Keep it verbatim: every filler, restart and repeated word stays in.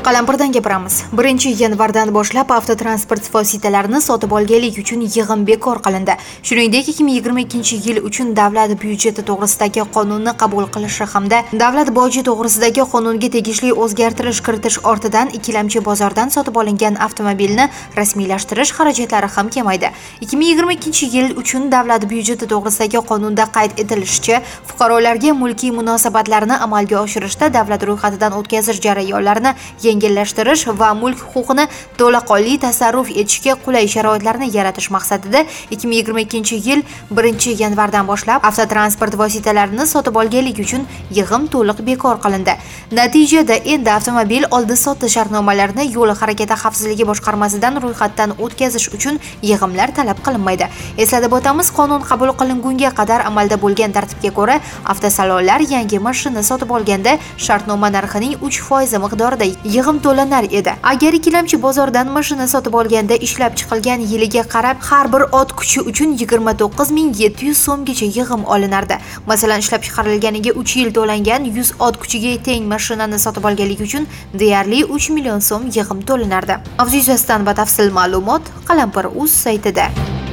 Qalampirdan gapiramiz. birinchi yanvardan boshlab avtotransport vositalarini sotib olganlik uchun yig'im bekor qilindi. Shuningdek, ikki ming yigirma ikkinchi yil uchun davlat byudjeti to'g'risidagi qonunni qabul qilishi hamda davlat boji to'g'risidagi qonunga tegishli o'zgartirish kiritish ortidan ikkilamchi bozordan sotib olingan avtomobilni rasmiylashtirish xarajatlari ham kamaydi. ikki ming yigirma ikkinchi yil uchun davlat byudjeti to'g'risidagi qonunda qayd etilishicha, fuqarolarga mulkiy munosabatlarni amalga oshirishda davlat ro'yxatidan o'tkazish jarayonlarini yengillashtirish va mulk huquqini to'laqonli tasarruf etishga qulay sharoitlarni yaratish maqsadida ikki ming yigirma ikkinchi yil birinchi yanvardan boshlab avtotransport vositalarini sotib olganlik uchun yig'im to'liq bekor qilindi. Natijada endi avtomobil oldi-sotdi shartnomalarini yo'l harakati xavfsizligi boshqarmasidan ro'yxatdan o'tkazish uchun yig'imlar talab qilinmaydi. Eslatib o'tamiz, qonun qabul qilingunga qadar amalda bo'lgan tartibga ko'ra avtosalonlar yangi mashina sotib olganda shartnoma narxining uch foizi miqdorida yig'im to'lanar edi. Agar ikkilamchi bozordan mashina sotib olganda ishlab chiqilgan yiliga qarab har bir ot kuchi uchun yigirma to'qqiz ming yetti yuz so'mgacha yig'im olinardi. Masalan, ishlab chiqarilganiga uch yil to'langan yuz ot kuchiga teng mashinani sotib olganlik uchun deyarli uch million so'm yig'im to'lanardi. Mavzu yuzasidan batafsil ma'lumot Qalampir.uz saytida.